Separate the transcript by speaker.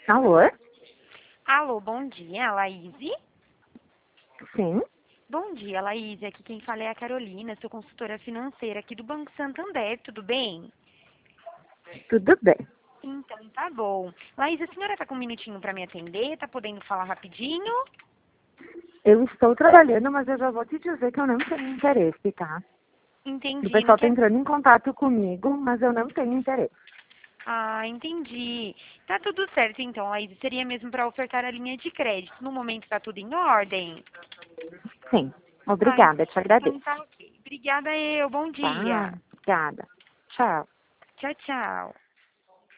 Speaker 1: Alô?
Speaker 2: Alô, bom dia, Laís?
Speaker 1: Sim,
Speaker 2: Bom dia, Laís. Aqui quem fala é a Carolina, sou consultora financeira aqui do Banco Santander, tudo bem?
Speaker 1: tudo bem.
Speaker 2: Então, tá bom. Laís, a senhora tá com um minutinho para me atender? Tá podendo falar rapidinho?
Speaker 1: Eu estou trabalhando, mas eu já vou te dizer que eu não tenho interesse, tá? O
Speaker 2: Entendi, não
Speaker 1: pessoal está
Speaker 2: quer...
Speaker 1: entrando em contato comigo, mas eu não tenho interesse.
Speaker 2: Ah, entendi. Tá tudo certo então, Laís. Seria mesmo para ofertar a linha de crédito. No momento tá tudo em ordem?
Speaker 1: Sim,
Speaker 2: Ah,
Speaker 1: obrigada, te
Speaker 2: então
Speaker 1: agradeço.
Speaker 2: tá ok. Obrigada eu, bom
Speaker 1: Tá,
Speaker 2: dia.
Speaker 1: obrigada. Tchau.
Speaker 2: Tchau, tchau.